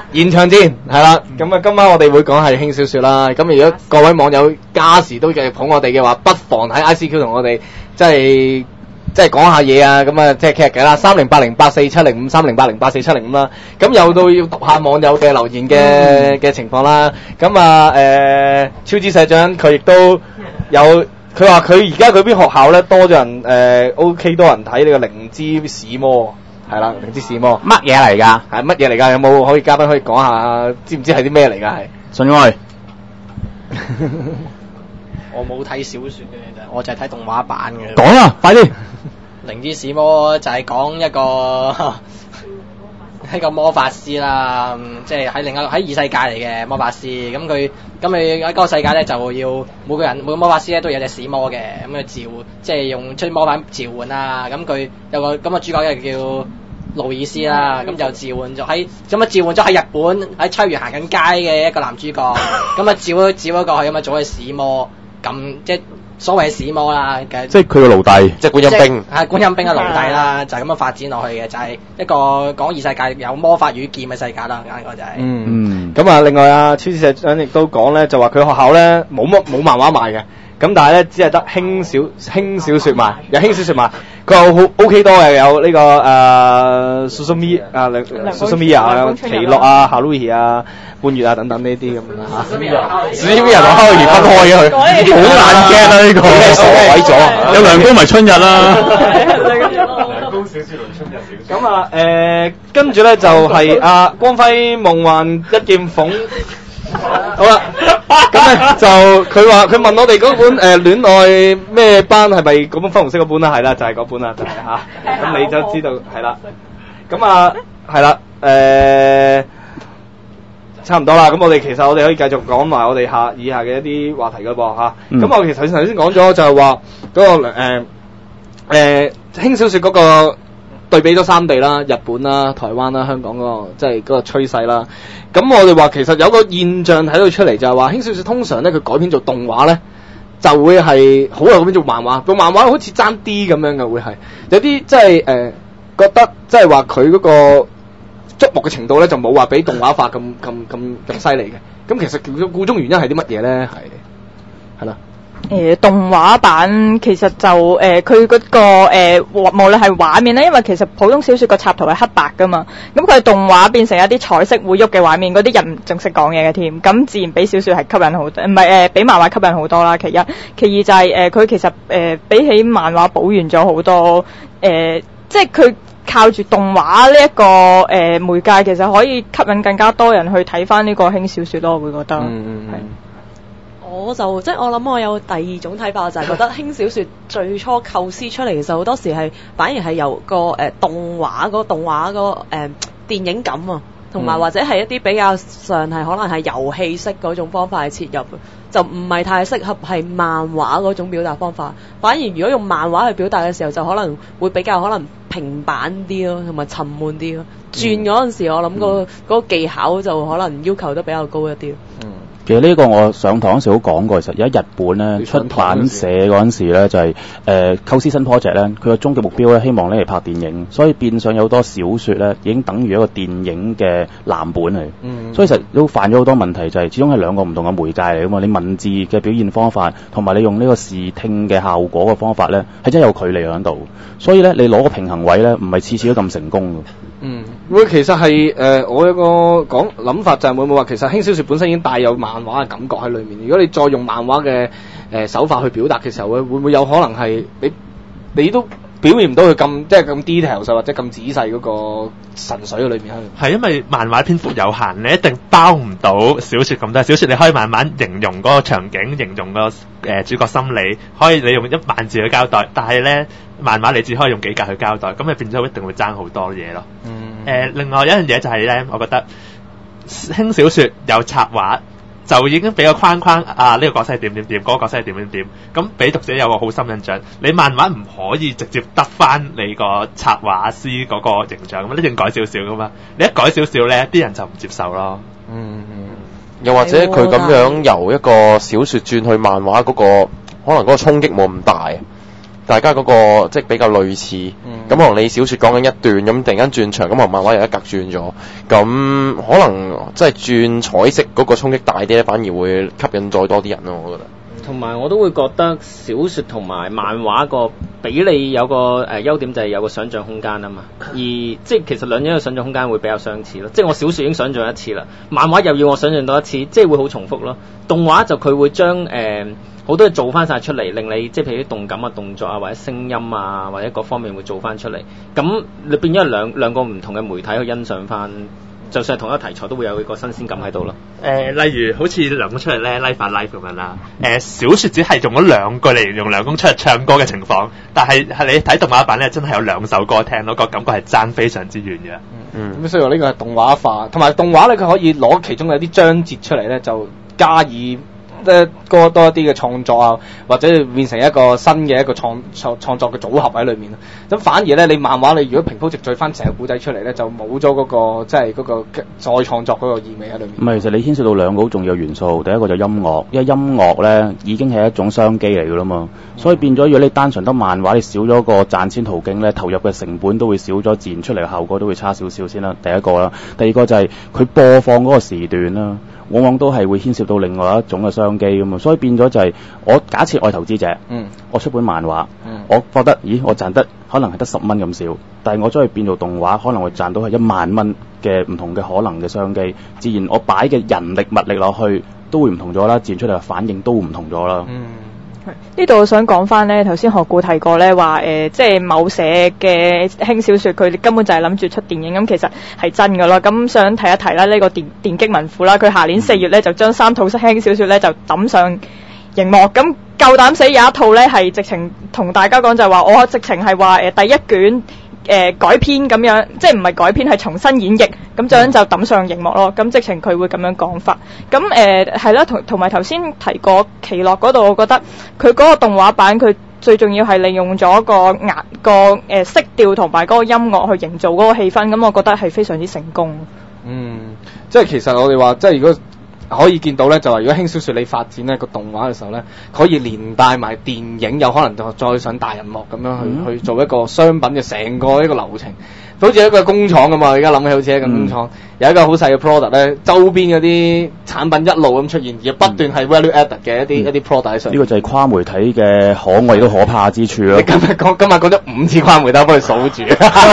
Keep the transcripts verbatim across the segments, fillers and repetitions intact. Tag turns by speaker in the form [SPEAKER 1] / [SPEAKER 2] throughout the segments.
[SPEAKER 1] 現場戰係啦，咁啊今晚我哋會講係輕小說啦。咁如果各位網友加時都繼續捧我哋嘅話，不妨喺 I C Q 同我哋即係即係講下嘢啊。咁啊即係傾下偈啦，三零八零八四七零五，三零八零八四七零五啦。咁又到要讀下網友嘅留言嘅嘅情況啦。咁啊誒超子社長佢亦都有，佢話佢而家佢邊學校咧多咗人誒、呃、OK 多人睇呢個靈之使魔。係啦，靈之使魔
[SPEAKER 2] 乜嘢嚟㗎？
[SPEAKER 1] 係乜嘢嚟㗎？有冇可以嘉賓可以講下？知唔知係啲咩嚟㗎？係
[SPEAKER 2] 信愛。
[SPEAKER 3] 我冇睇小說嘅，我就係睇動畫版嘅。
[SPEAKER 2] 講啊，快啲！
[SPEAKER 3] 靈之使魔就係講一個一個魔法師啦，即係喺另一個喺異世界嚟嘅魔法師。咁佢咁佢喺嗰個世界咧就要每個人每個魔法師咧都有隻使魔嘅，咁佢召即係用出魔法召喚啦。咁佢有個咁嘅主角咧叫路易斯啦，咁就召喚咗喺咁啊召喚咗喺日本喺秋葉原行緊街嘅一個男主角，咁啊召咗召咗過去，咁啊做佢使魔，咁即係所謂使魔啦。
[SPEAKER 2] 即係佢個奴隸，
[SPEAKER 4] 即係觀音兵。
[SPEAKER 3] 係觀音兵嘅奴隸啦，就係咁樣發展落去嘅，就係、是、一個講異世界有魔法與劍嘅世界啦，啱講就係、是。
[SPEAKER 1] 嗯，咁啊，另外啊，超市社長亦都講咧，就話佢學校咧冇乜冇漫畫賣嘅，咁但係咧只係得輕小輕小說賣，有輕小說賣。佢有好 OK 多嘅，有呢、這個誒 Susumi 啊 Susumi 啊、奇樂啊、Haruhi 啊、半月啊等等呢啲咁啊嚇。Susumi 同 Haruhi 分開嘅佢，好難驚啊呢個，傻鬼咗。
[SPEAKER 2] 有涼宮咪春日啦。
[SPEAKER 5] 涼宮小說同春日小說。
[SPEAKER 1] 咁啊誒，跟住咧就係、是、啊光輝夢幻一劍鳳。好啦，咁咧就佢話佢問我哋嗰本誒戀、呃、愛咩班係咪嗰本粉紅色嗰本啦？係啦，就係、是、嗰本啦，就係、是、嚇。咁、啊、你就知道係啦。咁啊係啦，誒、呃、差唔多啦。咁我哋其實我哋可以繼續講埋我哋下以下嘅一啲話題噶噃嚇。咁、嗯、我其實頭先講咗就係話嗰個誒誒、呃呃、輕小說嗰個對比咗三地啦，日本啦、台灣啦、香港嗰、那個即係嗰個趨勢啦。咁我哋話其實有個現象睇到出嚟就係話輕小說通常咧佢改編做動畫咧就會係好有咁樣做漫畫，做漫畫好似爭啲咁樣嘅會係有啲即係誒覺得即係話佢嗰個觸目嘅程度咧就冇話比動畫化咁咁咁咁犀利嘅。咁其實個中原因係啲乜嘢咧？係係啦。
[SPEAKER 6] 誒、呃、動畫版其實就誒佢嗰個誒、呃、無論係畫面咧，因為其實普通小說個插圖係黑白噶嘛，咁佢動畫變成一啲彩色會喐嘅畫面，嗰啲人唔仲識講嘢嘅添，咁自然比小說係吸引好多，唔係誒比漫畫吸引好多啦。其一，其二就係誒佢其實誒、呃、比起漫畫補完咗好多誒、呃，即係佢靠住動畫呢一個誒、呃、媒介，其實可以吸引更加多人去睇翻呢個輕小說咯，我會覺得係。嗯嗯
[SPEAKER 7] 我就即係我諗我有第二種睇法，就係、是、覺得輕小說最初構思出嚟，其實好多時係反而係由個誒、呃、動畫個動畫個誒、呃、電影感啊，同埋或者係一啲比較上係可能係遊戲式嗰種方法去切入，就唔係太適合係漫畫嗰種表達方法。反而如果用漫畫去表達嘅時候，就可能會比較可能平板啲咯，同埋沉悶啲咯。轉嗰陣時，我諗、那個嗰、那個技巧就可能要求得比較高一啲。嗯。
[SPEAKER 2] 其實呢個我上堂嗰時都講過，其實而家日本咧出版社嗰陣時咧就係誒構思新 project 咧，佢個終極目標咧希望咧嚟拍電影，所以變相有好多小說咧已經等於一個電影嘅藍本嚟。嗯，所以其實都犯咗好多問題，就係、是、始終係兩個唔同嘅媒介嚟噶嘛，你文字嘅表現方法同埋你用呢個視聽嘅效果嘅方法咧係真係有距離喺度，所以咧你攞個平衡位咧唔係次次都咁成功㗎。
[SPEAKER 1] 嗯，會其實係誒、呃，我有個講諗法就係會唔會話其實輕小說本身已經帶有漫畫嘅感覺喺裏面，如果你再用漫畫嘅誒手法去表達嘅時候咧，會唔會有可能係你你都表現唔到佢咁即係咁 detail 或者咁仔細嗰個神髓喺裏面？
[SPEAKER 8] 係因為漫畫篇幅有限，你一定包唔到小說咁多。小說你可以慢慢形容嗰個場景，形容個誒、呃、主角心理，可以你用一萬字去交代，但係咧漫畫你只可以用幾格去交代，咁咪變咗一定會爭好多嘢咯。嗯。誒、呃，另外一樣嘢就係咧，我覺得輕小說有插畫就已經俾個框框啊，呢、這個角色係點點點，嗰、那個角色係點點點，咁俾讀者有個好深印象。你漫畫唔可以直接得翻你個插畫師嗰個形象，咁一定改少少噶嘛。你一改少少咧，啲人就唔接受咯。
[SPEAKER 4] 嗯嗯。又或者佢咁樣由一個小說轉去漫畫嗰、那個，可能嗰個衝擊冇咁大。 大家嗰、個即係比較類似，咁、
[SPEAKER 1] 嗯、
[SPEAKER 4] 可能你小説講緊一段，咁突然間轉場，咁可能漫畫又一格轉咗，咁可能即係轉彩色嗰個衝擊大啲咧，反而會吸引再多啲人咯，我覺得。
[SPEAKER 9] 同埋我都會覺得小説同埋漫畫個比例有個誒、呃、優點就係有個想像空間啊嘛，而即係其實兩者嘅想像空間會比較相似咯，即係我小説已經想像一次啦，漫畫又要我想像到一次，即係會好重複咯。動畫就佢會將誒好多嘢做翻晒出嚟，令你即係譬如啲動感啊、動作啊或者聲音啊或者各方面會做翻出嚟，咁你變咗兩兩個唔同嘅媒體去欣賞翻。就算係同一個題材，都會有一個新鮮感喺度咯。
[SPEAKER 8] 誒、呃，例如好似梁公出嚟咧，live 啊 live 咁樣啦。誒、呃，小説只係用咗兩句嚟形容梁公出嚟唱歌嘅情況，但係係你睇動畫版咧，真係有兩首歌聽咯，個感覺係爭非常之遠嘅。
[SPEAKER 1] 嗯，咁所以話呢個係動畫化，同埋動畫咧，佢可以攞其中有啲章節出嚟咧，就加以。誒多多一啲嘅創作啊，或者變成一個新嘅一個創創創作嘅組合喺裏面。咁反而咧，你漫畫你如果平鋪直敍翻成個古仔出嚟咧，就冇咗嗰個即係嗰個再創作嗰個意味喺裏面。
[SPEAKER 2] 唔係，其實你牽涉到兩個好重要嘅元素，第一個就音樂，因為音樂咧已經係一種商機嚟㗎啦嘛，所以變咗如果你單純得漫畫，你少咗個賺錢途徑咧，投入嘅成本都會少咗，自然出嚟嘅效果都會差少少先啦。第一個啦，第二個就係佢播放嗰個時段啦。往往都係會牽涉到另外一種嘅商機㗎嘛，所以變咗就係我假設我係投資者，嗯，我出本漫畫，嗯，我覺得咦我賺得可能係得十蚊咁少，但係我將佢變做動畫，可能會賺到係一萬蚊嘅唔同嘅可能嘅商機，自然我擺嘅人力物力落去都會唔同咗啦，自然出嚟嘅反應都唔同咗啦。嗯。
[SPEAKER 6] 呢度我想講翻咧，頭先學顧提過咧話誒，即係某社嘅輕小說，佢根本就係諗住出電影，咁其實係真㗎咯。咁想提一提啦，呢、這個電電擊文庫啦，佢下年四月咧就將三套輕小說咧就抌上熒幕，咁夠膽死有一套咧係直情同大家講就係話，我直情係話誒第一卷。誒、呃、改編咁樣，即係唔係改編係重新演繹，咁樣就抌上熒幕咯。咁直情佢會咁樣講法。咁誒係啦，同同埋頭先提過奇樂嗰度，我覺得佢嗰個動畫版佢最重要係利用咗個顏個誒、呃、色調同埋嗰個音樂去營造嗰個氣氛，咁我覺得係非常之成功。
[SPEAKER 1] 嗯，即係其實我哋話，即係如果可以見到咧，就話如果輕小說你發展呢個動畫嘅時候咧，可以連帶埋電影，有可能就再上大銀幕咁樣去、嗯、去做一個商品嘅成個一個流程，好似一個工廠咁嘛。而家諗起好似一個工廠，嗯、有一個好細嘅 product 咧，周邊嗰啲產品一路咁出現，而不斷係 value added 嘅一啲、嗯、一啲 product 喺上。呢個
[SPEAKER 2] 就係跨媒體嘅可愛都可怕之處咯。
[SPEAKER 1] 你今日講今日講咗五次跨媒體，幫佢數住。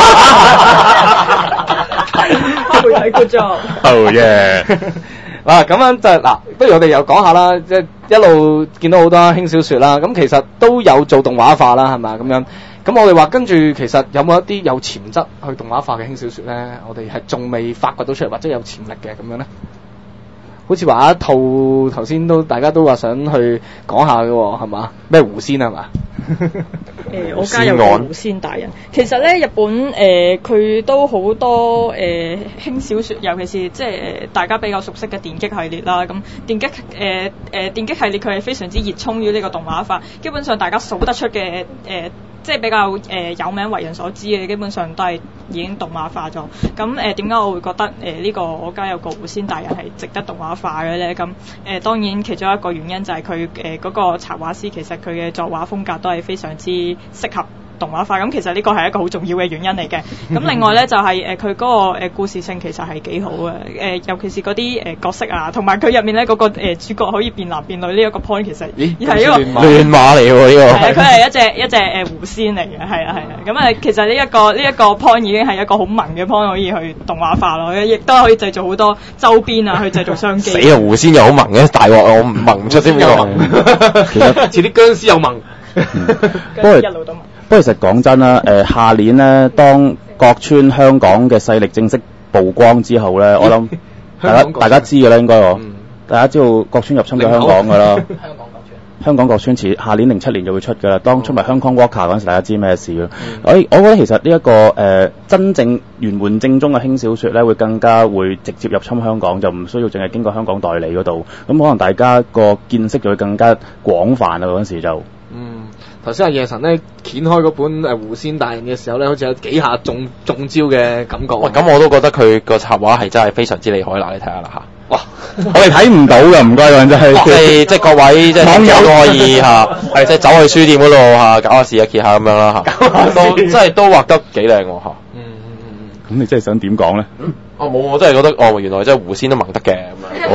[SPEAKER 6] 跨媒體 good job。
[SPEAKER 1] Oh yeah。嗱咁樣就嗱，不如我哋又講下啦，即係一路見到好多輕小說啦，咁其實都有做動畫化啦，係咪咁樣？咁我哋話跟住其實有冇一啲有潛質去動畫化嘅輕小說咧？我哋係仲未發掘到出嚟，或者有潛力嘅咁樣咧？好似話一套頭先都大家都話想去講下嘅喎，係嘛？咩狐仙係嘛？
[SPEAKER 6] 誒、呃，我加入個狐仙大人。其實咧，日本誒佢、呃、都好多誒輕、呃、小說，尤其是即係誒大家比較熟悉嘅電擊系列啦。咁電擊誒誒、呃呃、電擊系列佢係非常之熱衷於呢個動畫化，基本上大家數得出嘅誒。呃即係比較誒、呃、有名為人所知嘅，基本上都係已經動畫化咗。咁誒點解我會覺得誒呢、呃這個我家有個狐仙大人係值得動畫化嘅咧？咁誒、呃、當然其中一個原因就係佢誒嗰個插畫師其實佢嘅作畫風格都係非常之適合動畫化。咁其實呢個係一個好重要嘅原因嚟嘅。咁另外咧就係誒佢嗰個誒、呃、故事性其實係幾好嘅。誒、呃、尤其是嗰啲誒角色啊，同埋佢入面咧嗰、那個、呃、主角可以變男變女呢一個 point 其實係一個
[SPEAKER 4] 亂馬嚟喎呢個。
[SPEAKER 6] 係佢係一隻一隻誒狐仙嚟嘅，係啊係啊。咁啊其實呢、這、一個呢一、這個 point 已經係一個好萌嘅 point 可以去動畫化咯，亦都可以製造好多周邊啊，去製造商機。
[SPEAKER 4] 死啊！狐仙又好萌嘅，大鑊我唔萌唔出先呢個。
[SPEAKER 1] 其實似啲僵屍又萌，
[SPEAKER 2] 不過一路都萌。不過其實講真啦，誒、呃、下年咧，當國村香港嘅勢力正式曝光之後咧，我諗大家大家知嘅啦，應該我、嗯、大家知道國村入侵咗香港㗎啦。香港國村，香港國村遲下年零七年就會出㗎啦。當出埋香港 Walker 嗰陣時，大家知咩事咯？我、嗯、我覺得其實呢、這、一個誒、呃、真正原門正宗嘅輕小說咧，會更加會直接入侵香港，就唔需要淨係經過香港代理嗰度。咁可能大家個見識就會更加廣泛啦。嗰陣時就
[SPEAKER 1] 嗯。頭先阿夜神咧掀開嗰本誒狐仙大人嘅時候咧，好似有幾下中中招嘅感覺。
[SPEAKER 4] 喂，咁我都覺得佢個插畫係真係非常之厲害啦！你睇下啦嚇。
[SPEAKER 1] 哇！
[SPEAKER 2] 我哋睇唔到㗎，唔該喎，真係。
[SPEAKER 4] 即係即係各位即係網友都可以嚇，係即係走去書店嗰度嚇搞下試下揭下咁樣啦嚇，都真係都畫得幾靚喎嚇。
[SPEAKER 2] 嗯嗯嗯。咁你真係想點講咧？
[SPEAKER 4] 哦冇，我真係覺得哦原來真係狐仙都萌得嘅咁樣。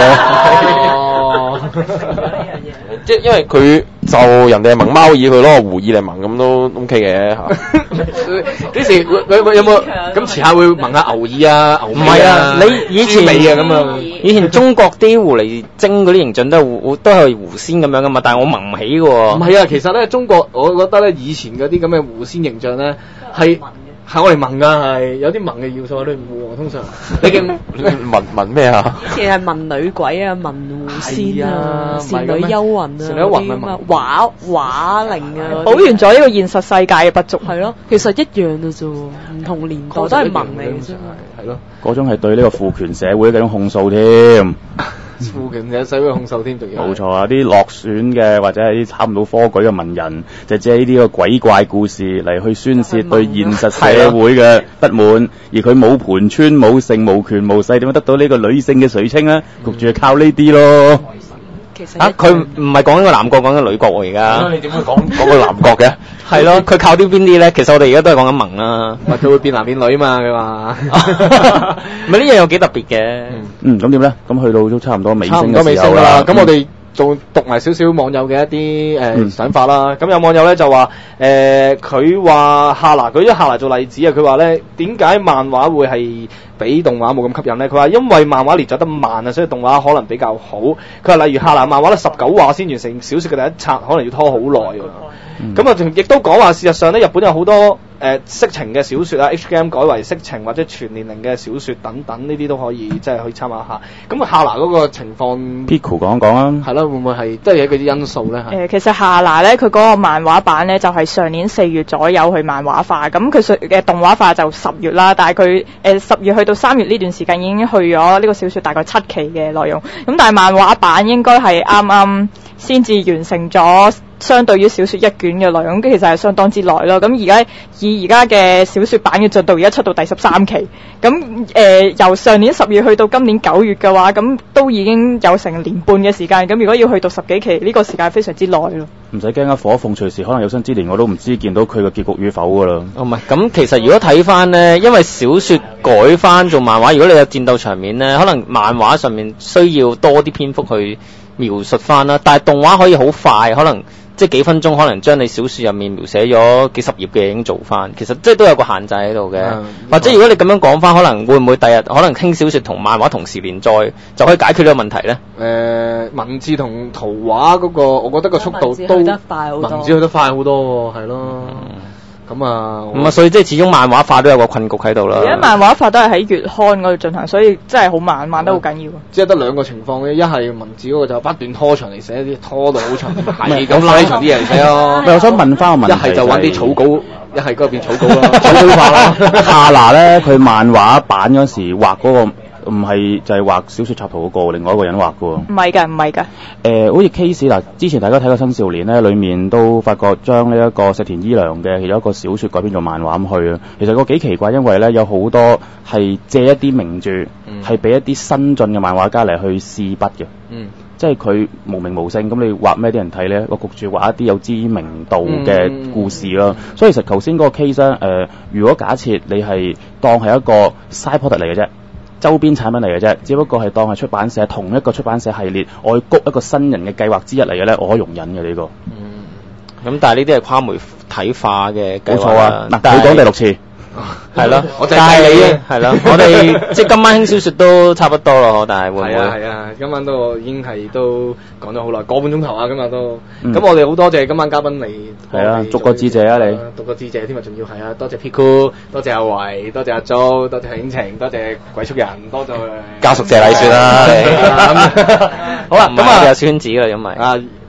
[SPEAKER 2] 哦。
[SPEAKER 4] 即係因為佢就人哋係萌貓耳，佢攞個狐耳嚟萌咁都 OK 嘅嚇。
[SPEAKER 1] 幾時會有有冇咁遲下會萌下牛耳啊、牛
[SPEAKER 9] 唔係啊，你以前
[SPEAKER 1] 豬尾啊咁啊？
[SPEAKER 9] 以前中國啲狐狸精嗰啲形象都係狐都係狐仙咁樣噶嘛，但係我萌唔起嘅喎。
[SPEAKER 1] 唔係啊，其實咧中國我覺得咧以前嗰啲咁嘅狐仙形象咧係。係我嚟問㗎，係有啲問嘅要素喺裏面喎。通常你嘅
[SPEAKER 4] 問問咩啊？
[SPEAKER 7] 以前係問女鬼啊，問狐仙啊，倩女幽魂啊，
[SPEAKER 1] 倩女幽魂咪
[SPEAKER 7] 問畫畫靈啊，
[SPEAKER 6] 補完咗呢個現實世界嘅不足。
[SPEAKER 7] 係咯，其實一樣嘅啫喎，唔同年代都係問嚟嘅啫。
[SPEAKER 1] 係咯，
[SPEAKER 2] 嗰種係對呢個父權社會嘅一種控訴添。
[SPEAKER 1] 父權嘅社會控訴添，仲要
[SPEAKER 2] 冇錯啊！啲落選嘅或者係啲參唔到科舉嘅文人，就借呢啲個鬼怪故事嚟去宣泄對現實社會嘅不滿，而佢冇盤川冇性無權無勢，點樣得到呢個女性嘅垂青咧？焗住係靠呢啲咯。
[SPEAKER 9] 啊！佢唔係講緊個男角，講緊女角喎而家。
[SPEAKER 4] 你點會講講個男角嘅？
[SPEAKER 9] 係咯，佢靠啲邊啲咧？其實我哋而家都係講緊萌啦。
[SPEAKER 1] 咪佢會變男變女嘛？佢話。
[SPEAKER 9] 咪呢樣有幾特別嘅。
[SPEAKER 2] 嗯，咁點咧？咁去到都差唔多尾聲嘅時候
[SPEAKER 1] 啦。咁我哋仲讀埋少少網友嘅一啲誒、呃嗯、想法啦。咁有網友咧就話誒，佢話夏娜舉咗夏娜做例子啊。佢話咧點解漫畫會係比動畫冇咁吸引咧？佢話因為漫畫連載得慢啊，所以動畫可能比較好。佢話例如夏娜漫畫咧十九話先完成小說嘅第一冊，可能要拖好耐喎。咁啊、嗯，亦都講話事實上咧，日本有好多誒、呃、色情嘅小說啊 ，H G M 改為色情或者全年齡嘅小說等等，呢啲都可以即係可以參考下。咁夏娜嗰個情況
[SPEAKER 2] Pico 講一講啊。
[SPEAKER 1] 係咯，會唔會係即係有佢啲因素咧？誒、
[SPEAKER 6] 呃，其實夏娜咧，佢嗰個漫畫版咧就係、是、上年四月左右去漫畫化，咁佢嘅動畫化就十月啦，但係佢誒十月去到三月呢段時間已經去咗呢個小說大概七期嘅內容，咁但係漫畫版應該係啱啱先至完成咗。相對於小說一卷嘅內容，其實係相當之耐咯。咁而家以而家嘅小說版嘅進度，而家出到第十三期。咁誒、呃、由上年十月去到今年九月嘅話，咁都已經有成年半嘅時間。咁如果要去到十幾期，呢、這個時間非常之耐咯。
[SPEAKER 2] 唔使驚啊！火鳳隨時可能有生之年，我都唔知見到佢嘅結局與否噶啦。
[SPEAKER 9] 哦，唔係，咁其實如果睇翻呢，因為小說改翻做漫畫，如果你有戰鬥場面呢，可能漫畫上面需要多啲篇幅去描述翻啦。但係動畫可以好快，可能。即係幾分鐘，可能將你小説入面描寫咗幾十頁嘅已經做翻，其實即係都有個限制喺度嘅。嗯、或者如果你咁樣講翻，可能會唔會第日可能輕小説同漫畫同時連載，就可以解決呢個問題咧？誒、
[SPEAKER 1] 呃，文字同圖畫嗰、那個，我覺得個速度都
[SPEAKER 7] 文字去得快好多，
[SPEAKER 1] 文字去得快好多喎，係咯。咁啊，
[SPEAKER 9] 咁啊，所以即係始終漫畫化都有個困局喺度啦。
[SPEAKER 6] 而家漫畫化都係喺月刊嗰度進行，所以真係好慢，慢得好緊要。
[SPEAKER 1] 即係得兩個情況嘅，一係文字嗰個就不斷拖長嚟寫啲，拖到好長，係咁拉長啲嘢嚟寫咯。
[SPEAKER 2] 我想問翻個問題，
[SPEAKER 1] 一係就揾啲草稿，一係嗰邊草稿咯，草稿化啦。
[SPEAKER 2] 夏娜咧，佢漫畫版嗰時畫嗰個。唔係就係畫小説插圖嗰個，另外一個人畫嘅喎。唔係㗎，唔係㗎。誒，好似 case 嗱，之前大家睇過《新少年》咧，裡面都發覺將呢一個石田依良嘅其中一個小説改編做漫畫咁去啊。其實個幾奇怪，因為咧有好多係借一啲名著，係俾、嗯、一啲新進嘅漫畫家嚟去試筆嘅。嗯。即係佢無名無姓，咁你畫咩啲人睇咧？我焗住畫一啲有知名度嘅故事咯。嗯、所以其實頭先嗰個 case 咧，誒、呃，如果假設你係當係一個 side product 嚟嘅啫。周邊產品嚟嘅啫，只不過係當係出版社同一個出版社系列，我去谷一個新人嘅計劃之一嚟嘅咧，我可以容忍嘅呢、這個。
[SPEAKER 9] 嗯，咁但係呢啲係跨媒體化嘅計劃。冇錯啊，
[SPEAKER 2] 嗱，佢講第六次。
[SPEAKER 9] 係咯，
[SPEAKER 1] 我就係你啊，
[SPEAKER 9] 係咯，我哋即係今晚輕小說都差不多咯，但係會唔會？
[SPEAKER 1] 係啊係啊，今晚都已經係都講咗好耐，個半鐘頭啊，今日都。咁、嗯、我哋好多謝今晚嘉賓嚟。係啊，
[SPEAKER 2] 逐個致謝啊你。
[SPEAKER 1] 逐個致謝添啊，仲要係啊，多謝 Pico， 多謝阿維，多謝阿 Jo， 多謝影情，多謝鬼畜人，多謝
[SPEAKER 4] 家屬謝禮算啦。
[SPEAKER 1] 好啦，咁啊
[SPEAKER 9] 有圈子啦，因為。啊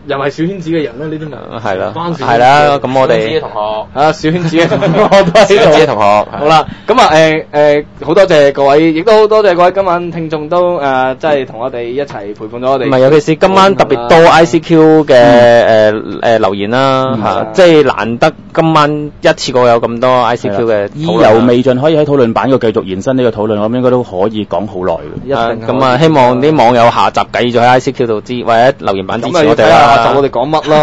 [SPEAKER 1] 又係小圈子嘅人咧？呢啲咪
[SPEAKER 10] 係啦
[SPEAKER 1] 關小圈子
[SPEAKER 10] 係啦咁我哋
[SPEAKER 4] 小圈子嘅同學
[SPEAKER 1] 啊，小圈子嘅同學我都喺度。
[SPEAKER 4] 小圈子嘅同學
[SPEAKER 1] 好啦，咁啊誒誒，好多謝各位，亦都好多謝各位今晚聽眾都誒，即係同我哋一齊陪伴咗我哋。
[SPEAKER 10] 唔係，尤其是今晚特別多 I C Q 嘅誒誒留言啦嚇，即係難得今晚一次過有咁多 I C Q 嘅
[SPEAKER 2] 意猶未盡，可以喺討論版度繼續延伸呢個討論，我諗應該都可以講好耐嘅。
[SPEAKER 1] 一定
[SPEAKER 10] 咁啊，希望啲網友下集繼續喺 I C Q 度支或者留言版支持我哋啦。
[SPEAKER 1] 下集我哋講乜咯？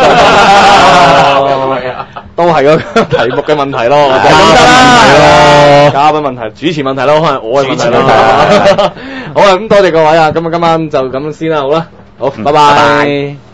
[SPEAKER 1] 都係個題目嘅問題咯，
[SPEAKER 10] 咁得啦，
[SPEAKER 1] 嘉賓問題、主持問題咯，可能我嘅問題咯。好啊，咁多謝各位啊，咁啊今晚就咁先啦，好啦，好，拜拜。